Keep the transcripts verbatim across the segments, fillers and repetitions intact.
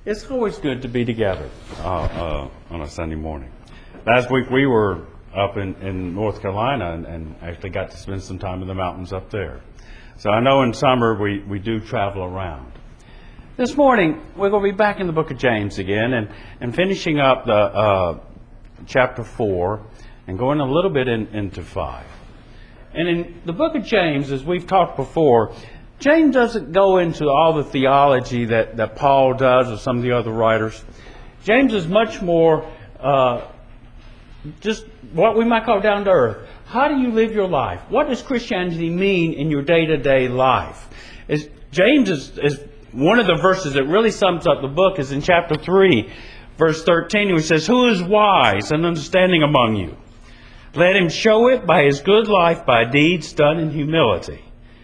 It's always good to be together uh, uh, on a Sunday morning. Last week we were up in, in North Carolina and, and actually got to spend some time in the mountains up there. So I know in summer we, we do travel around. This morning we're going to be back in the book of James again and, and finishing up the uh, chapter four and going a little bit in, into five. And in the book of James, as we've talked before, James doesn't go into all the theology that, that Paul does or some of the other writers. James is much more uh, just what we might call down to earth. How do you live your life? What does Christianity mean in your day-to-day life? Is, James is, is one of the verses that really sums up the book is in chapter three, verse thirteen, where he says, "Who is wise and understanding among you? Let him show it by his good life, by deeds done in humility."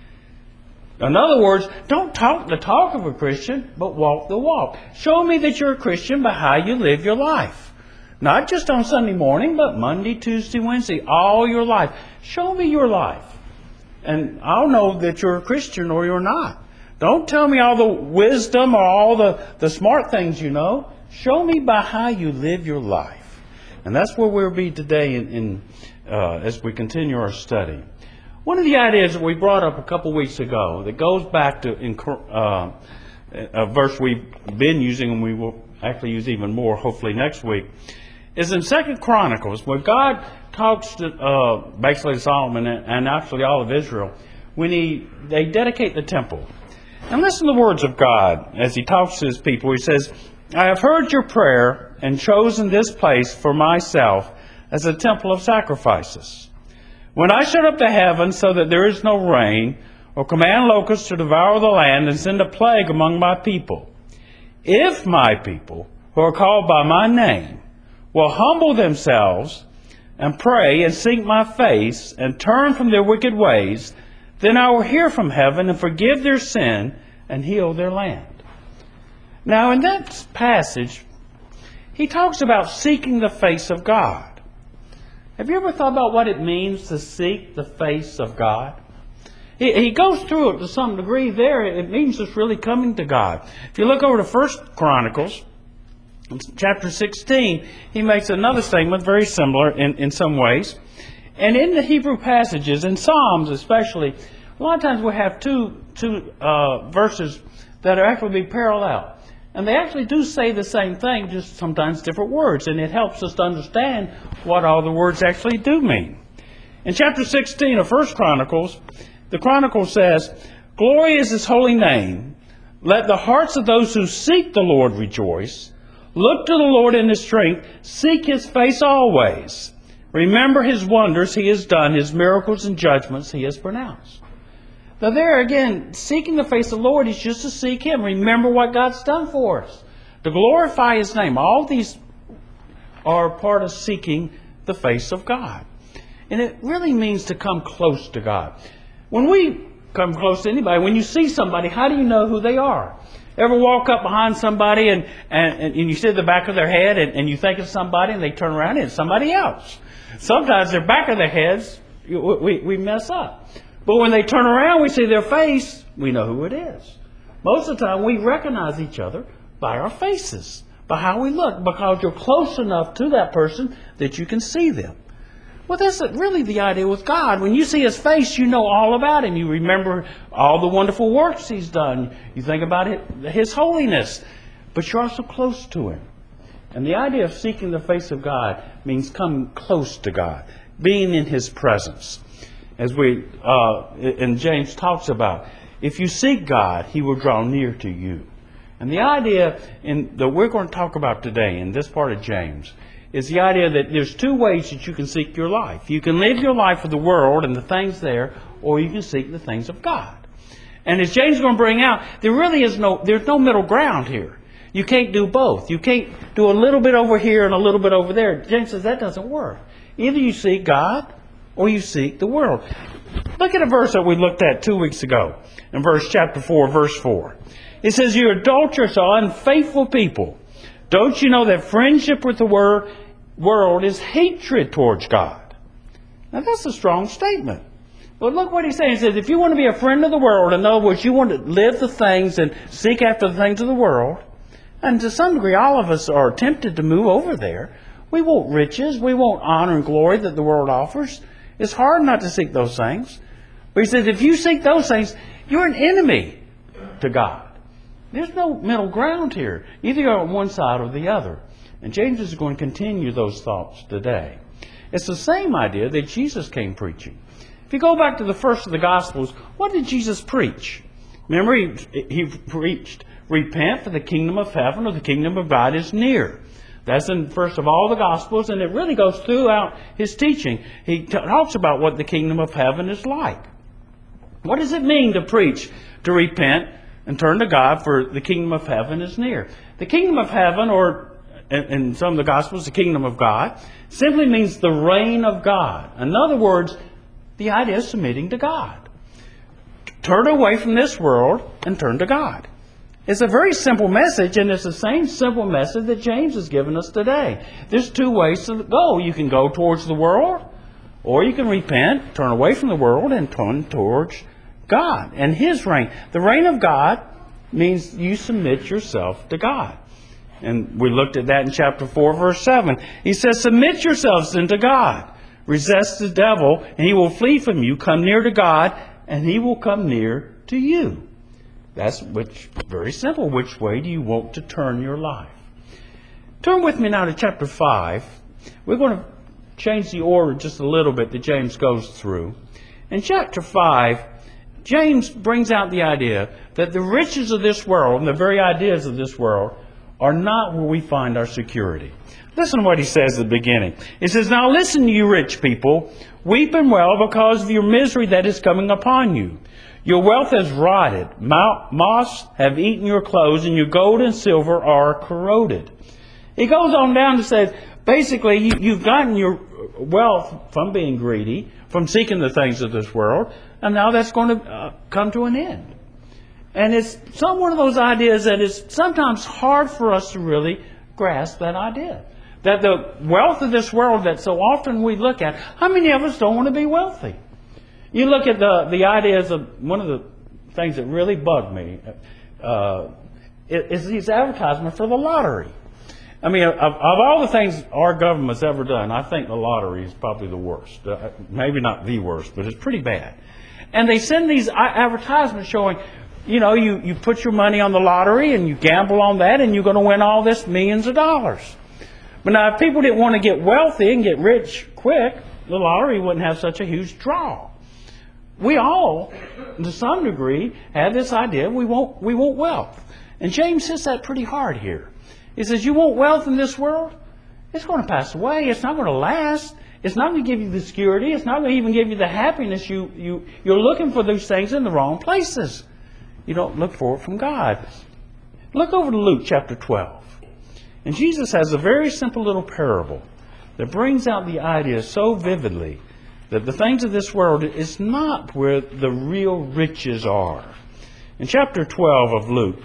In other words, don't talk the talk of a Christian, but walk the walk. Show me that you're a Christian by how you live your life. Not just on Sunday morning, but Monday, Tuesday, Wednesday, all your life. Show me your life. And I'll know that you're a Christian or you're not. Don't tell me all the wisdom or all the, the smart things you know. Show me by how you live your life. And that's where we'll be today in, in uh, as we continue our study. One of the ideas that we brought up a couple weeks ago that goes back to in, uh, a verse we've been using and we will actually use even more hopefully next week is in Second Chronicles, where God talks to uh, basically Solomon and, and actually all of Israel when he they dedicate the temple. And listen to the words of God as he talks to his people. He says, "I have heard your prayer and chosen this place for myself as a temple of sacrifices. When I shut up the heavens so that there is no rain, or command locusts to devour the land and send a plague among my people, if my people, who are called by my name, will humble themselves and pray and seek my face and turn from their wicked ways, then I will hear from heaven and forgive their sin and heal their land." Now in that passage, he talks about seeking the face of God. Have you ever thought about what it means to seek the face of God? He, he goes through it to some degree there. It means just really coming to God. If you look over to First Chronicles, chapter sixteen, he makes another statement very similar in, in some ways. And in the Hebrew passages, in Psalms especially, a lot of times we have two, two uh, verses that are actually be parallel. And they actually do say the same thing, just sometimes different words. And it helps us to understand what all the words actually do mean. In chapter sixteen of First Chronicles, the Chronicle says, "Glory is his holy name. Let the hearts of those who seek the Lord rejoice. Look to the Lord in his strength. Seek his face always. Remember his wonders he has done, his miracles and judgments he has pronounced." Now there again, seeking the face of the Lord is just to seek him. Remember what God's done for us. To glorify his name. All these are part of seeking the face of God. And it really means to come close to God. When we come close to anybody, when you see somebody, how do you know who they are? Ever walk up behind somebody and, and, and you see the back of their head and, and you think it's somebody and they turn around and it's somebody else. Sometimes their back of their heads, we, we mess up. But when they turn around, we see their face, we know who it is. Most of the time, we recognize each other by our faces, by how we look, because you're close enough to that person that you can see them. Well, that's really the idea with God. When you see his face, you know all about him. You remember all the wonderful works he's done. You think about it, his holiness. But you're also close to him. And the idea of seeking the face of God means coming close to God, being in his presence. As we, uh, and James talks about, if you seek God, he will draw near to you. And the idea in, that we're going to talk about today in this part of James is the idea that there's two ways that you can seek your life. You can live your life for the world and the things there, or you can seek the things of God. And as James is going to bring out, there really is no, there's no middle ground here. You can't do both. You can't do a little bit over here and a little bit over there. James says that doesn't work. Either you seek God, or you seek the world. Look at a verse that we looked at two weeks ago. In verse chapter four, verse four. It says, "You adulterous or unfaithful people, don't you know that friendship with the wor- world is hatred towards God?" Now that's a strong statement. But look what he's saying. He says, if you want to be a friend of the world, in other words, you want to live the things and seek after the things of the world, And to some degree, all of us are tempted to move over there. We want riches. We want honor and glory that the world offers. It's hard not to seek those things. But he says, if you seek those things, you're an enemy to God. There's no middle ground here. Either you're on one side or the other. And James is going to continue those thoughts today. It's the same idea that Jesus came preaching. If you go back to the first of the Gospels, what did Jesus preach? Remember, he, he preached, repent, for the kingdom of heaven or the kingdom of God is near. That's in first of all the Gospels, and it really goes throughout his teaching. He t- talks about what the kingdom of heaven is like. What does it mean to preach, to repent, and turn to God, for the kingdom of heaven is near? The kingdom of heaven, or in some of the Gospels, the kingdom of God, simply means the reign of God. In other words, the idea is submitting to God. Turn away from this world and turn to God. It's a very simple message, and it's the same simple message that James has given us today. There's two ways to go. You can go towards the world, or you can repent, turn away from the world, and turn towards God and His reign. The reign of God means you submit yourself to God. And we looked at that in chapter four, verse seven. He says, submit yourselves unto God. Resist the devil, and he will flee from you. Come near to God, and he will come near to you. That's which very simple. Which way do you want to turn your life? Turn with me now to chapter five. We're going to change the order just a little bit that James goes through. In chapter five, James brings out the idea that the riches of this world and the very ideas of this world are not where we find our security. Listen to what he says at the beginning. He says, now listen, you rich people, weep and wail because of your misery that is coming upon you. Your wealth has rotted, moths have eaten your clothes, and your gold and silver are corroded. He goes on down to say, basically, you, you've gotten your wealth from being greedy, from seeking the things of this world, and now that's going to uh, come to an end. And it's some one of those ideas that is sometimes hard for us to really grasp that idea. That the wealth of this world that so often we look at, how many of us don't want to be wealthy? You look at the, the ideas of one of the things that really bugged me uh, is these advertisements for the lottery. I mean, of, of all the things our government's ever done, I think the lottery is probably the worst. Uh, maybe not the worst, but it's pretty bad. And they send these advertisements showing, you know, you, you put your money on the lottery and you gamble on that and you're going to win all this millions of dollars. But now if people didn't want to get wealthy and get rich quick, the lottery wouldn't have such a huge draw. We all, to some degree, have this idea we want, we want wealth. And James hits that pretty hard here. He says, you want wealth in this world? It's going to pass away. It's not going to last. It's not going to give you the security. It's not going to even give you the happiness. You, you, you're looking for those things in the wrong places. You don't look for it from God. Look over to Luke chapter twelve. And Jesus has a very simple little parable that brings out the idea so vividly that the things of this world is not where the real riches are. In chapter twelve of Luke,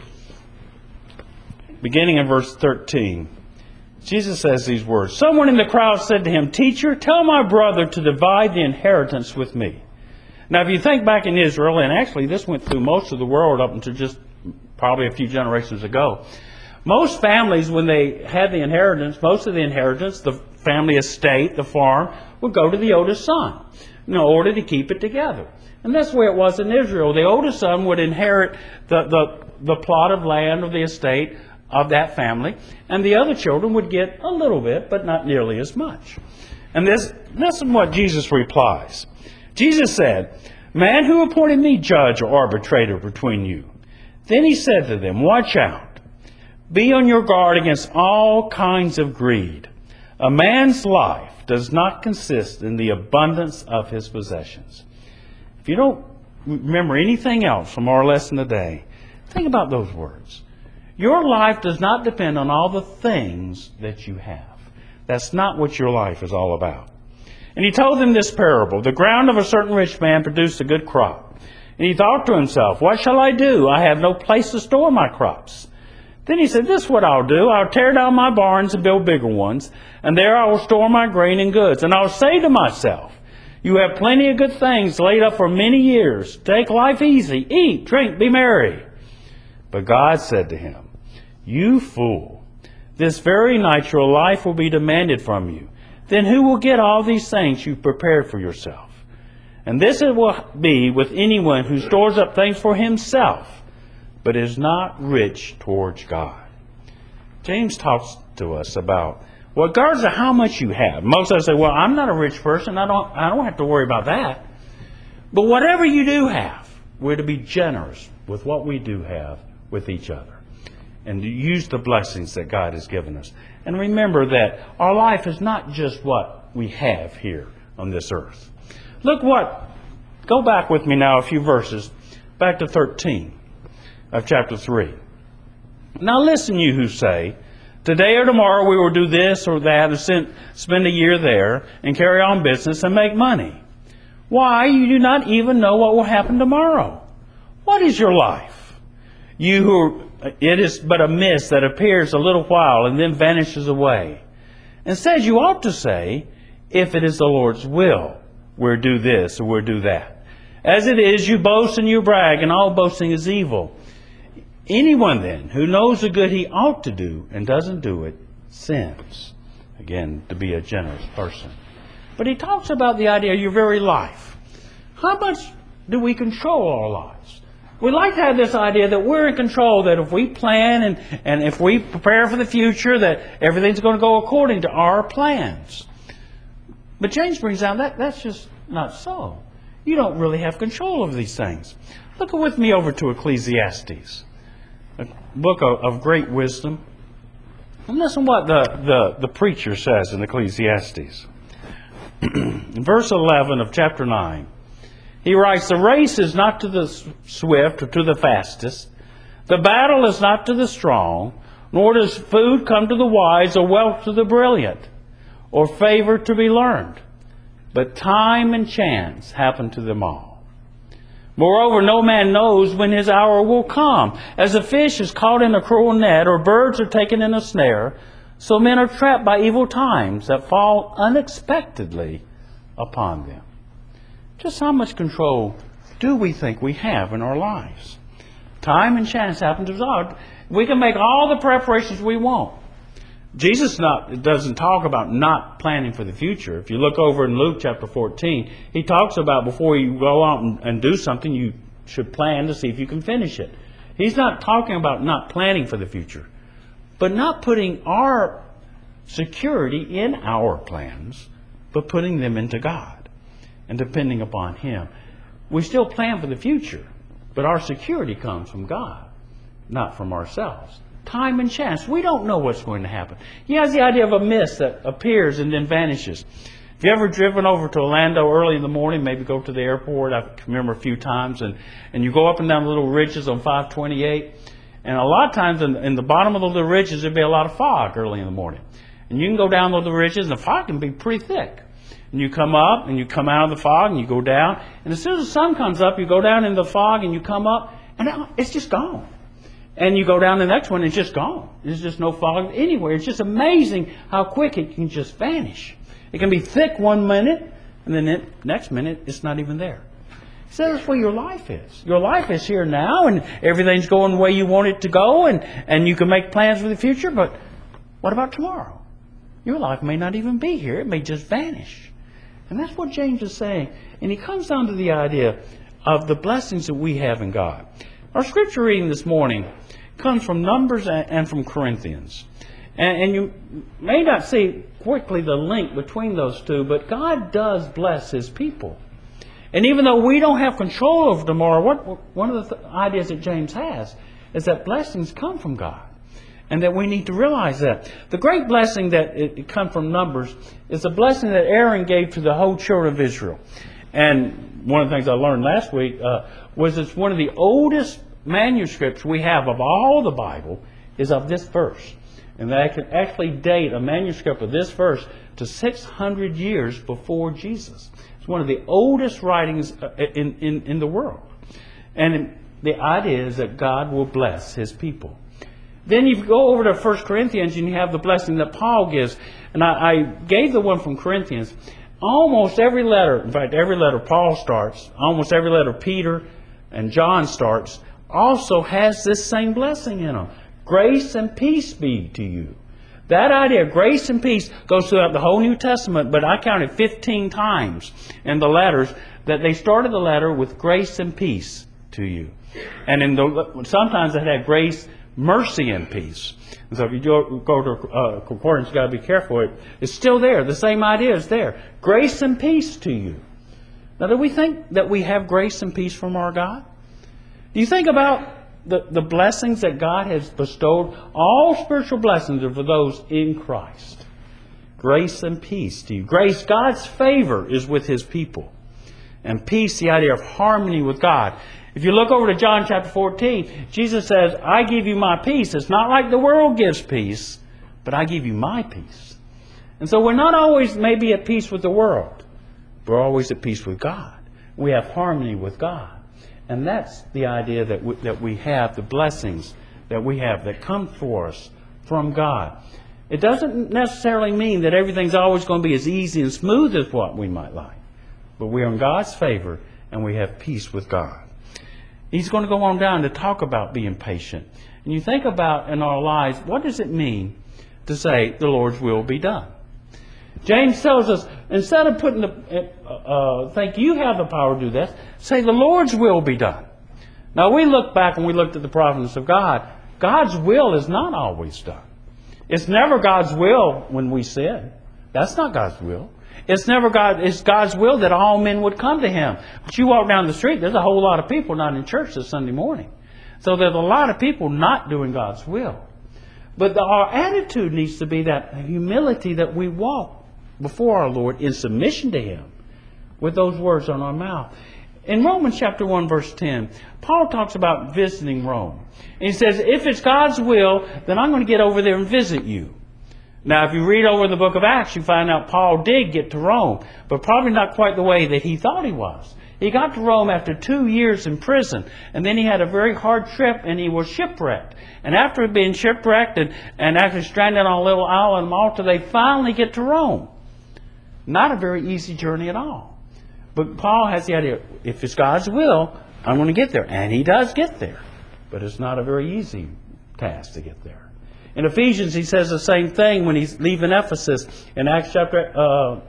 beginning in verse thirteen, Jesus says these words. Someone in the crowd said to him, Teacher, tell my brother to divide the inheritance with me. Now, if you think back in Israel, and actually this went through most of the world up until just probably a few generations ago, most families, when they had the inheritance, most of the inheritance, the family estate, the farm, would go to the oldest son in order to keep it together. And that's the way it was in Israel. The oldest son would inherit the, the, the plot of land or the estate of that family, and the other children would get a little bit, but not nearly as much. And this, this is what Jesus replies. Jesus said, Man, who appointed me judge or arbitrator between you? Then he said to them, Watch out. Be on your guard against all kinds of greed. A man's life does not consist in the abundance of his possessions. If you don't remember anything else from our lesson today, think about those words. Your life does not depend on all the things that you have. That's not what your life is all about. And he told them this parable. The ground of a certain rich man produced a good crop. And he thought to himself, What shall I do? I have no place to store my crops. Then he said, This is what I'll do. I'll tear down my barns and build bigger ones. And there I will store my grain and goods. And I'll say to myself, You have plenty of good things laid up for many years. Take life easy. Eat, drink, be merry. But God said to him, You fool! This very night your life will be demanded from you. Then who will get all these things you've prepared for yourself? And this it will be with anyone who stores up things for himself, but is not rich towards God. James talks to us about, well, regardless of how much you have. Most of us say, well, I'm not a rich person. I don't, I don't have to worry about that. But whatever you do have, we're to be generous with what we do have with each other. And to use the blessings that God has given us. And remember that our life is not just what we have here on this earth. Look what, go back with me now a few verses, back to thirteen of chapter three. Now listen, you who say, today or tomorrow we will do this or that, and spend a year there, and carry on business and make money. Why, you do not even know what will happen tomorrow. What is your life? You who, it is but a mist that appears a little while and then vanishes away. Instead, you ought to say, if it is the Lord's will, we'll do this or we'll do that. As it is, you boast and you brag, and all boasting is evil. Anyone then who knows the good he ought to do and doesn't do it, sins. Again, to be a generous person. But he talks about the idea of your very life. How much do we control our lives? We like to have this idea that we're in control, that if we plan and, and if we prepare for the future, that everything's going to go according to our plans. But James brings out that that's just not so. You don't really have control over these things. Look with me over to Ecclesiastes, a book of, of great wisdom. And listen what the, the, the preacher says in Ecclesiastes. In verse eleven of chapter nine, he writes, the race is not to the swift or to the fastest. The battle is not to the strong, nor does food come to the wise or wealth to the brilliant, or favor to be learned. But time and chance happen to them all. Moreover, no man knows when his hour will come. As a fish is caught in a cruel net, or birds are taken in a snare, so men are trapped by evil times that fall unexpectedly upon them. Just how much control do we think we have in our lives? Time and chance happen to us all. We can make all the preparations we want. Jesus not, doesn't talk about not planning for the future. If you look over in Luke chapter fourteen, he talks about before you go out and, and do something, you should plan to see if you can finish it. He's not talking about not planning for the future, but not putting our security in our plans, but putting them into God and depending upon Him. We still plan for the future, but our security comes from God, not from ourselves. Time and chance. We don't know what's going to happen. He has the idea of a mist that appears and then vanishes. If you ever driven over to Orlando early in the morning, maybe go to the airport, I can remember a few times, and, and you go up and down the little ridges on five twenty-eight, and a lot of times in, in the bottom of the little ridges there'll be a lot of fog early in the morning. And you can go down those little ridges and the fog can be pretty thick. And you come up and you come out of the fog and you go down, and as soon as the sun comes up, you go down in the fog and you come up, and it's just gone. And you go down the next one, it's just gone. There's just no fog anywhere. It's just amazing how quick it can just vanish. It can be thick one minute, and then the next minute, it's not even there. So that's where your life is. Your life is here now, and everything's going the way you want it to go, and, and you can make plans for the future, but what about tomorrow? Your life may not even be here. It may just vanish. And that's what James is saying. And he comes down to the idea of the blessings that we have in God. Our scripture reading this morning comes from Numbers and from Corinthians. And, and you may not see quickly the link between those two, but God does bless His people. And even though we don't have control over tomorrow, what, one of the th- ideas that James has is that blessings come from God. And that we need to realize that. The great blessing that it, it comes from Numbers is the blessing that Aaron gave to the whole children of Israel. And one of the things I learned last week uh, was it's one of the oldest manuscripts we have of all the Bible is of this verse. And that can actually date a manuscript of this verse to six hundred years before Jesus. It's one of the oldest writings in, in, in the world. And the idea is that God will bless His people. Then you go over to First Corinthians and you have the blessing that Paul gives. And I, I gave the one from Corinthians. Almost every letter, in fact, every letter Paul starts, almost every letter Peter and John starts, also has this same blessing in them. Grace and peace be to you. That idea, grace and peace, goes throughout the whole New Testament, but I counted fifteen times in the letters that they started the letter with grace and peace to you. And in the, sometimes it had grace, mercy, and peace. And so if you go, go to uh, concordance, you've got to be careful. It, it's still there. The same idea is there. Grace and peace to you. Now, do we think that we have grace and peace from our God? Do you think about the, the blessings that God has bestowed? All spiritual blessings are for those in Christ. Grace and peace to you. Grace, God's favor is with His people. And peace, the idea of harmony with God. If you look over to John chapter fourteen, Jesus says, I give you my peace. It's not like the world gives peace, but I give you my peace. And so we're not always maybe at peace with the world. We're always at peace with God. We have harmony with God. And that's the idea that we, that we have, the blessings that we have that come for us from God. It doesn't necessarily mean that everything's always going to be as easy and smooth as what we might like. But we are in God's favor and we have peace with God. He's going to go on down to talk about being patient. And you think about in our lives, what does it mean to say the Lord's will be done? James tells us, instead of putting the, uh, uh, think you have the power to do this, say the Lord's will be done. Now we look back and we looked at the providence of God. God's will is not always done. It's never God's will when we sin. That's not God's will. It's never God. It's God's will that all men would come to Him. But you walk down the street, there's a whole lot of people not in church this Sunday morning. So there's a lot of people not doing God's will. But the, our attitude needs to be that humility that we walk before our Lord in submission to Him with those words on our mouth. In Romans chapter one, verse ten, Paul talks about visiting Rome. And he says, if it's God's will, then I'm going to get over there and visit you. Now, if you read over the book of Acts, you find out Paul did get to Rome, but probably not quite the way that he thought he was. He got to Rome after two years in prison, and then he had a very hard trip, and he was shipwrecked. And after being shipwrecked and, and actually stranded on a little island of Malta, they finally get to Rome. Not a very easy journey at all. But Paul has the idea, if it's God's will, I'm going to get there. And he does get there. But it's not a very easy task to get there. In Ephesians, he says the same thing when he's leaving Ephesus in Acts chapter uh,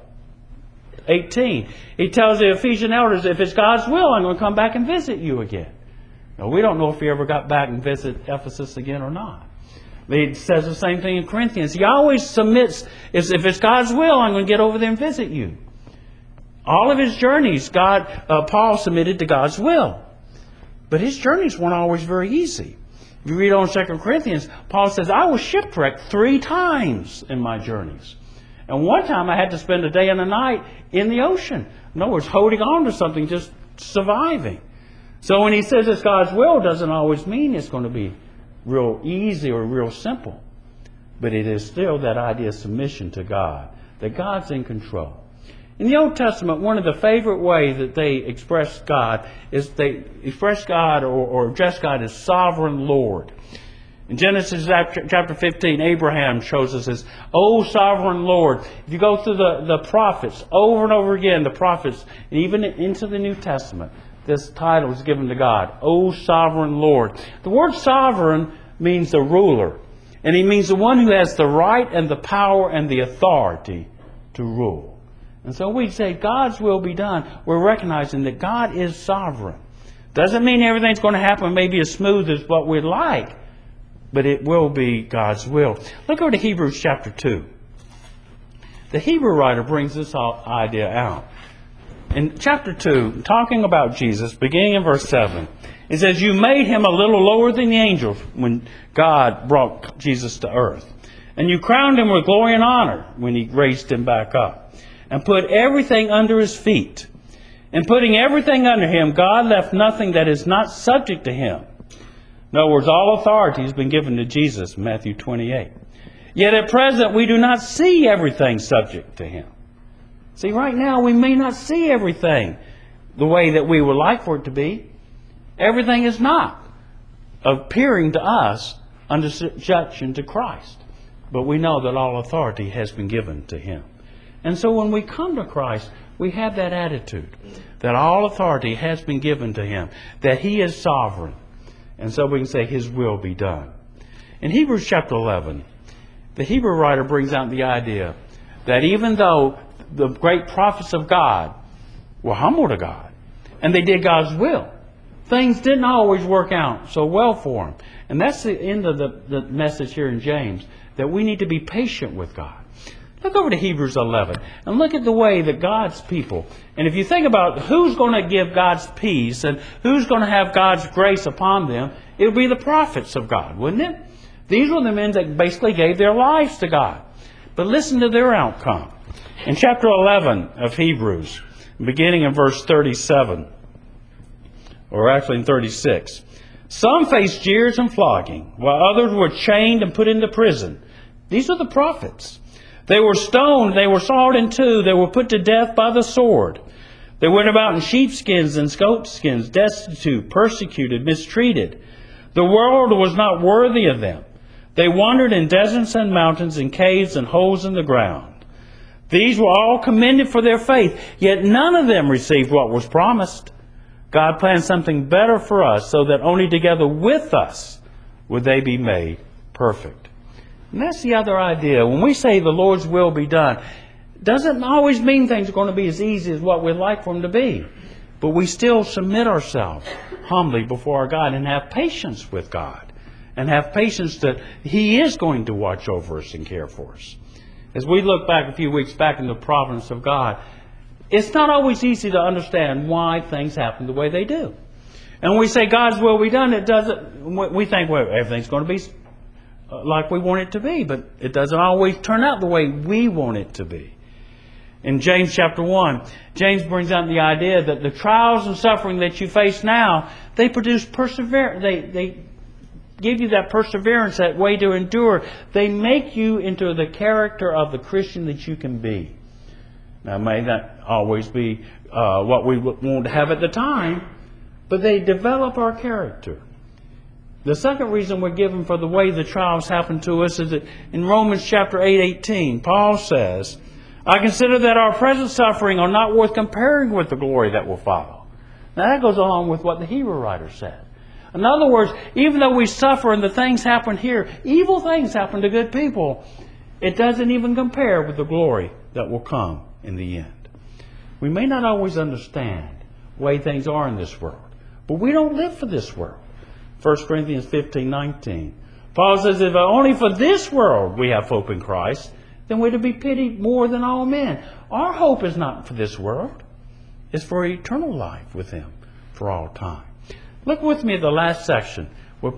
eighteen. He tells the Ephesian elders, if it's God's will, I'm going to come back and visit you again. Now, we don't know if he ever got back and visited Ephesus again or not. He says the same thing in Corinthians. He always submits, if it's God's will, I'm going to get over there and visit you. All of his journeys, God, uh, Paul submitted to God's will. But his journeys weren't always very easy. If you read on Second Corinthians, Paul says, I was shipwrecked three times in my journeys. And one time I had to spend a day and a night in the ocean. In other words, holding on to something, just surviving. So when he says it's God's will, doesn't always mean it's going to be real easy or real simple. But it is still that idea of submission to God, that God's in control. In the Old Testament, one of the favorite ways that they express God is they express God or, or address God as sovereign Lord. In Genesis chapter fifteen, Abraham shows us as, O sovereign Lord. If you go through the, the prophets, over and over again, the prophets, and even into the New Testament, this title is given to God, O sovereign Lord. The word sovereign means the ruler. And he means the one who has the right and the power and the authority to rule. And so we say God's will be done. We're recognizing that God is sovereign. Doesn't mean everything's going to happen maybe as smooth as what we'd like, but it will be God's will. Look over to Hebrews chapter two. The Hebrew writer brings this idea out. In chapter two, talking about Jesus, beginning in verse seven, it says, you made him a little lower than the angels when God brought Jesus to earth. And you crowned him with glory and honor when he raised him back up. And put everything under his feet. And putting everything under him, God left nothing that is not subject to him. In other words, all authority has been given to Jesus, Matthew twenty-eight. Yet at present we do not see everything subject to him. See, right now we may not see everything the way that we would like for it to be. Everything is not appearing to us under subjection to Christ. But we know that all authority has been given to him. And so when we come to Christ, we have that attitude that all authority has been given to him, that he is sovereign. And so we can say his will be done. In Hebrews chapter eleven, the Hebrew writer brings out the idea that even though the great prophets of God were humble to God, and they did God's will, things didn't always work out so well for them. And that's the end of the, the message here in James, that we need to be patient with God. Look over to Hebrews eleven and look at the way that God's people, and if you think about who's going to give God's peace and who's going to have God's grace upon them, it would be the prophets of God, wouldn't it? These were the men that basically gave their lives to God. But listen to their outcome. In chapter eleven of Hebrews, beginning in verse thirty-seven, or actually in thirty-six, some faced jeers and flogging, while others were chained and put into prison. These are the prophets. They were stoned, they were sawed in two, they were put to death by the sword. They went about in sheepskins and goatskins, destitute, persecuted, mistreated. The world was not worthy of them. They wandered in deserts and mountains, in caves and holes in the ground. These were all commended for their faith, yet none of them received what was promised. God planned something better for us, so that only together with us would they be made perfect. And that's the other idea. When we say the Lord's will be done, it doesn't always mean things are going to be as easy as what we'd like for them to be. But we still submit ourselves humbly before our God and have patience with God. And have patience that He is going to watch over us and care for us. As we look back a few weeks back in the providence of God, it's not always easy to understand why things happen the way they do. And when we say God's will be done, it doesn't, we think, well, everything's going to be like we want it to be, but it doesn't always turn out the way we want it to be. In James chapter one, James brings out the idea that the trials and suffering that you face now, they produce perseverance. They, they give you that perseverance, that way to endure. They make you into the character of the Christian that you can be. Now, it may not always be uh, what we want to have at the time, but they develop our character. The second reason we're given for the way the trials happen to us is that in Romans chapter eight eighteen, Paul says, I consider that our present suffering are not worth comparing with the glory that will follow. Now that goes along with what the Hebrew writer said. In other words, even though we suffer and the things happen here, evil things happen to good people, it doesn't even compare with the glory that will come in the end. We may not always understand the way things are in this world, but we don't live for this world. First Corinthians fifteen nineteen. Paul says, if only for this world we have hope in Christ, then we're to be pitied more than all men. Our hope is not for this world. It's for eternal life with Him for all time. Look with me at the last section where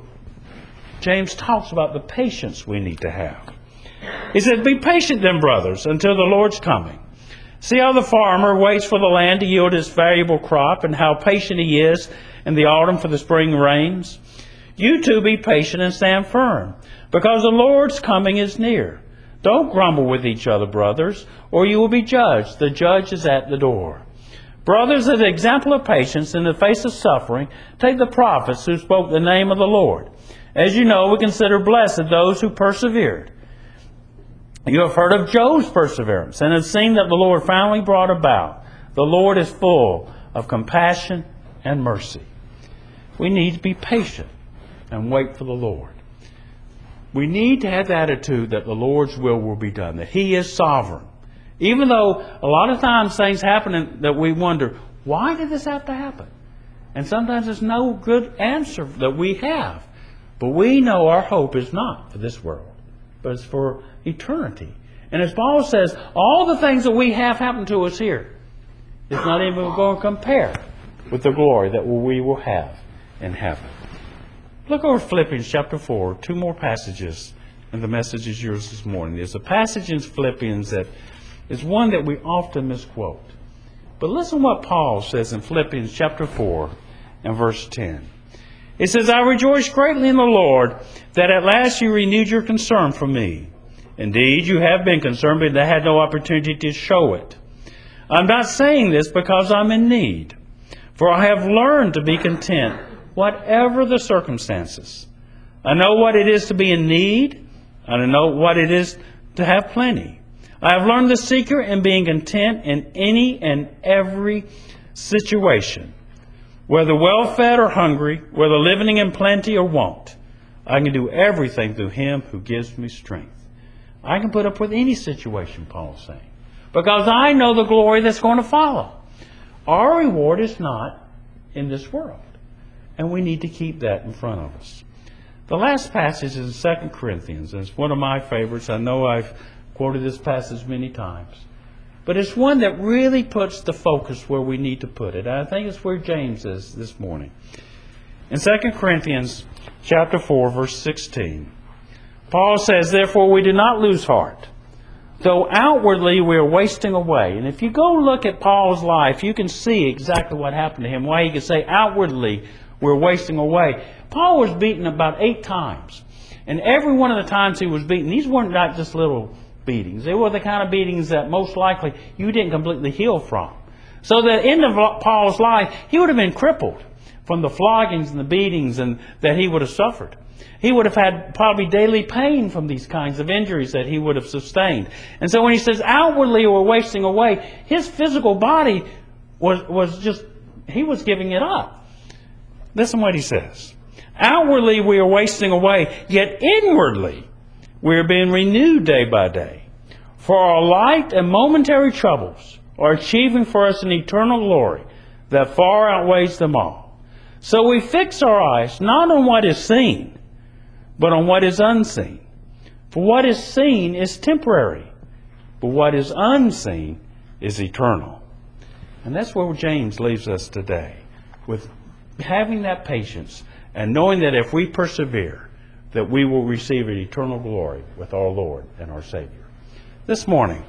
James talks about the patience we need to have. He says, be patient then, brothers, until the Lord's coming. See how the farmer waits for the land to yield its valuable crop, and how patient he is in the autumn for the spring rains. You too be patient and stand firm, because the Lord's coming is near. Don't grumble with each other, brothers, or you will be judged. The judge is at the door. Brothers, as an example of patience in the face of suffering, take the prophets who spoke the name of the Lord. As you know, we consider blessed those who persevered. You have heard of Job's perseverance and have seen that the Lord finally brought about. The Lord is full of compassion and mercy. We need to be patient and wait for the Lord. We need to have the attitude that the Lord's will will be done, that He is sovereign. Even though a lot of times things happen that we wonder, why did this have to happen? And sometimes there's no good answer that we have. But we know our hope is not for this world, but it's for eternity. And as Paul says, all the things that we have happen to us here is not even going to compare with the glory that we will have in heaven. Look over Philippians chapter four, two more passages, and the message is yours this morning. There's a passage in Philippians that is one that we often misquote. But listen what Paul says in Philippians chapter four and verse ten. It says, I rejoice greatly in the Lord that at last you renewed your concern for me. Indeed, you have been concerned, but I had no opportunity to show it. I'm not saying this because I'm in need, for I have learned to be content, whatever the circumstances. I know what it is to be in need, and I know what it is to have plenty. I have learned the secret in being content in any and every situation, whether well-fed or hungry, whether living in plenty or want. I can do everything through Him who gives me strength. I can put up with any situation, Paul is saying, because I know the glory that's going to follow. Our reward is not in this world, and we need to keep that in front of us. The last passage is in Second Corinthians, and it's one of my favorites. I know I've quoted this passage many times, but it's one that really puts the focus where we need to put it. And I think it's where James is this morning. In Second Corinthians chapter four, verse sixteen, Paul says, "Therefore we do not lose heart, though outwardly we are wasting away." And if you go look at Paul's life, you can see exactly what happened to him, why he could say outwardly we're wasting away. Paul was beaten about eight times. And every one of the times he was beaten, these weren't not just little beatings. They were the kind of beatings that most likely you didn't completely heal from. So that in the, Paul's life, he would have been crippled from the floggings and the beatings and that he would have suffered. He would have had probably daily pain from these kinds of injuries that he would have sustained. And so when he says outwardly we're wasting away, his physical body was, was just, he was giving it up. Listen what he says. Outwardly we are wasting away, yet inwardly we are being renewed day by day. For our light and momentary troubles are achieving for us an eternal glory that far outweighs them all. So we fix our eyes not on what is seen, but on what is unseen. For what is seen is temporary, but what is unseen is eternal. And that's where James leaves us today, with having that patience and knowing that if we persevere, that we will receive an eternal glory with our Lord and our Savior. This morning,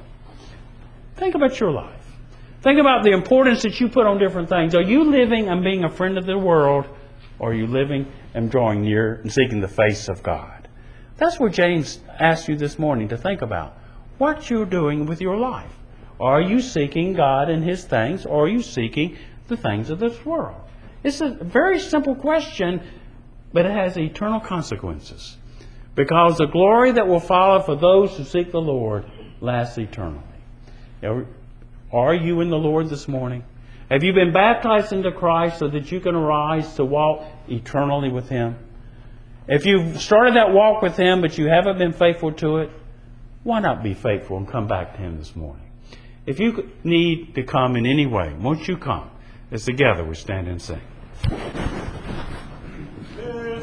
think about your life. Think about the importance that you put on different things. Are you living and being a friend of the world, or are you living and drawing near and seeking the face of God? That's what James asked you this morning to think about. What you're doing with your life. Are you seeking God and His things, or are you seeking the things of this world? It's a very simple question, but it has eternal consequences. Because the glory that will follow for those who seek the Lord lasts eternally. Are you in the Lord this morning? Have you been baptized into Christ so that you can arise to walk eternally with Him? If you've started that walk with Him but you haven't been faithful to it, why not be faithful and come back to Him this morning? If you need to come in any way, won't you come? As together we stand and sing.